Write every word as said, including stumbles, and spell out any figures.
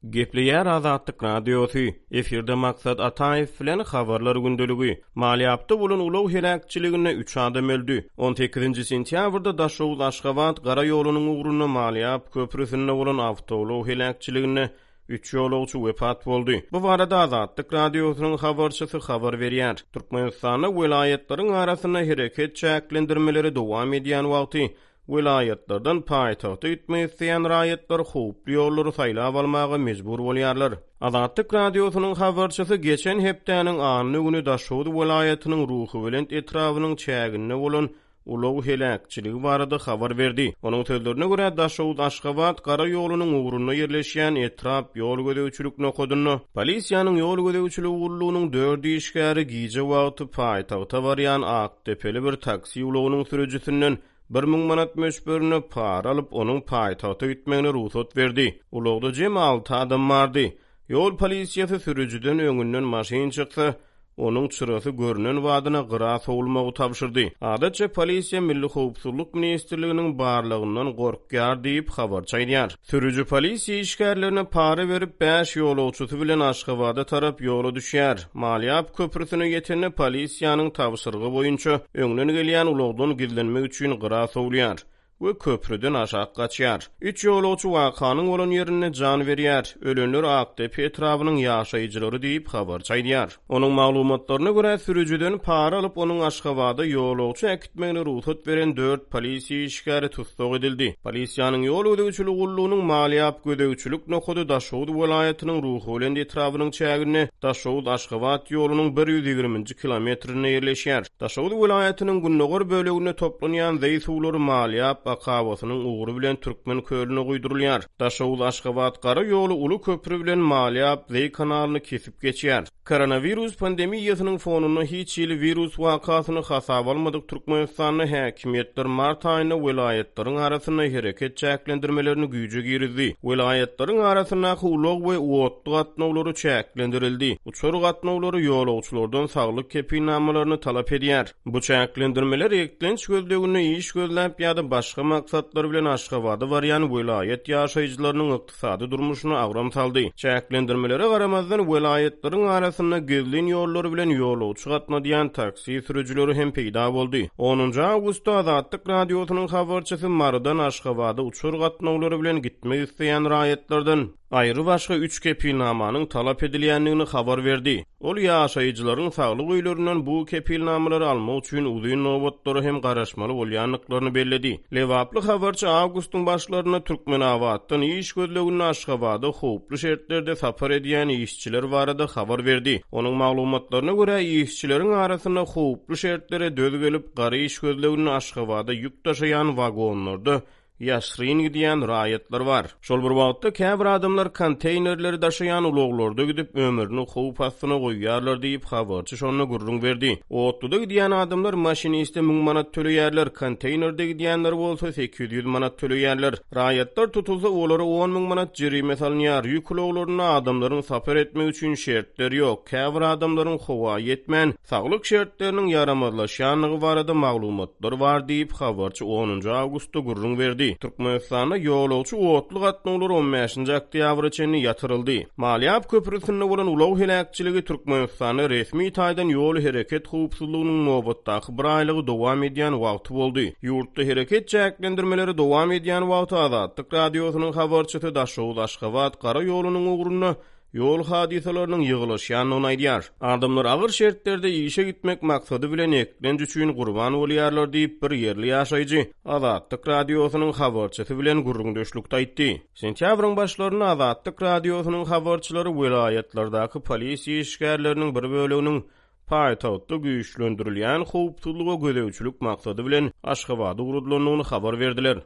Gepleýär Azatlyk radiosu. Efirde maksat Ataýew bilen habarlar gündöligi. Maliyapda bolan ulaw helakçylygyna üç adam öldü. on sekizinji sentýabrda Daşow Aşgabat gara ýolunyň ugruna Maliyap köprüsinde bolan awtobus helakçylygyna üç ýolagçy wepat boldy. Bu barada Azatlyk radiosynyň habarçysy habar berýär. Türkmenistanyň welaýetlaryň arasyna hereket çäklendirmeleri dowam edýän wagty Wilayetlerden paýtagty gitmek isleýän raýatlar howply ýollary saýlap almaga mejbur bolýarlar. Azatlyk radiosynyň habarçysy geçen hepdäniň anyny güni Daşow welaýatynyň ruhy bilen etrawynyň çägine bolan ulaw helakçyligi barada habar berdi. Onuň sözlerine görä Daşow Aşgabat gara ýolunyň ugruna ýerleşýän etrap ýol gödäwçilik nokodyny polisiýanyň ýol gödäwçiligi urlugynyň dördi işgäri giýje wagty paýtagta barýan Akdepeli bir taksi ulawynyň sürüjisinden bir ming manat möşberini para alıp onun paýtagta gitmegine ruhsat berdi. Ulagda jem alty adam bardy. Ýol polisiýasy sürüjiden öňünden maşyn çykdy. Onun çyrasy görünen wadyna gyra sowulmagy tapşyrdy. Adatça polisiýa Milli Howpsuzlyk Ministrliginiň barlygyndan gorkýar diýip habar çaýdýar. Sürüjü polisiýa işgärlerine para berip beş ýolagçysy bilen Aşgabada tarap ýola düşýär. Maliyap köprüsine ýetende polisiýanyň tapşyrygy boýunça öňden gelýän ulagdan gizlenmek üçin gyra sowulýar we köprüden aşağı gaçýar. Üç ýolagçy wakanyň bolan ýerine jan berýär. Ölenler Akdepe etrawynyň ýaşaýjylary diýip habar çaýdýar. Onuň maglumatlaryna görä sürüjüden para alyp onuň Aşgabada ýolagçy äkitmegine ruhsat beren dört polisiýa işgäri tutsak edildi. Polisiýanyň ýol gödäwçiligi urlugynyň Maliyap gödäwçilik nokody Daşow welaýatynyň ruhy bilen etrawynyň çägine Daşow Aşgabat ýolunyň bir ýüz ýigriminji kilometrine ýerleşýär. Daşow welaýatynyň günnäger bölegine toplanýan zeýsuwlary Maliyap akawasynyň ugry bilen Türkmen köline guýdurulýar. Daşow Aşgabat gara ýolu uly köprü bilen Maliyap Zey kanalyny kesip geçýär. Koronavirus pandemiýasynyň fonuna hiç ýyly virus wakasyny hasaba almadyk Türkmenistanyň häkimetler mart aýyna welaýetleriň arasyna hereket çäklendirmelerini güýje girdi. Welaýetleriň arasyna ulag we uwatly gatnawlary çäklendirildi. Uçur gatnawlary ýolagçylardan saglyk kepilnamalaryny talap edýär. Bu çäklendirmeler eklenç gözlegini iş gözläp ýa-da başga maksatlar bilen Aşgabada barýan welaýet ýaşaýjylarynyň ykdysady durmuşyna agram saldy. Çäklendirmelere garamazdan welaýetleriň arasyna gezlen ýollary bilen ýolagçy gatnadýan taksi sürüjüleri hem peýda boldy. onunji awgustda Azatlyk radiosynyň habarçysy Mardan Aşgabada uçur gatnawlary bilen gitmek isleýän raýatlardan aýry başga üç kepilnamanyň talap edilýändigini habar berdi. Ol ýaşaýjylaryň saglyk öýlerinden bu kepilnamalary almak üçin uzun nowatlary hem garaşmaly bolýanlyklaryny belledi. Lewaply habarçy awgustyň başlaryna Türkmenawatdan iş gözlegini Aşgabada howply şertlerde sapar edýän işçiler barada habar berdi. Onuň maglumatlaryna görä işçileriň arasyna howply şertlere döz gelip gara iş gözlegini Aşgabada ýük taşıyan wagonlarda ýaşryn gidýän raýatlar bar. Şol bir wagtda käbir adamlar konteynerleri daşaýan ulaglarda gidip ömürni howp astyna goýýarlar diýip habarçy şonu gurrun berdi. Otda gidýän adamlar maşiniste ming manat töleýärler, konteynerde gidýänler bolsa sekiz ýüz manat töleýärler. Raýatlar tutulsa olary on ming manat jerime salynýar. Ýük ulaglaryna adamlaryň sapar etmek üçin şertler ýok. Käbir adamlaryň howa ýetmän, saglyk şertleriniň yaramazlaşýanlygy barada maglumatlar bar diýip habarçy onunji awgustda gurrun berdi. Türkmenistana ýolagçy otly gatnawlary on beşinji oktýabra çenli ýatyryldy. Maliyap köprüsinde bolan ulaw helakçyligi Türkmenistany resmi taýdan ýol hereket howpsuzlygynyň nowbatdaky bir aýlygy dowam edýän wagty boldy. Ýurtda hereket çäklendirmeleri dowam edýän wagty Azatlyk radiosynyň habarçysy Daşow Aşgabat gara ýolunyň ugruna ýol hadisalarynyň ýygylyşýanyny aýdýar. Adamlar agyr şertlerde işe gitmek maksady bilen eklenç üçin gurban bolýarlar diýip bir ýerli ýaşaýjy Azatlyk radiosynyň habarçysy bilen gurrundaşlykda aýtdy. Sentýabryň başlaryna Azatlyk radiosynyň habarçylary welaýetlerdaky polisiýa işgärleriniň bir böleginiň paýtagtda güýçlendirilýän howpsuzlyga gödäwçilik maksady bilen Aşgabada urutlanyny habar berdiler.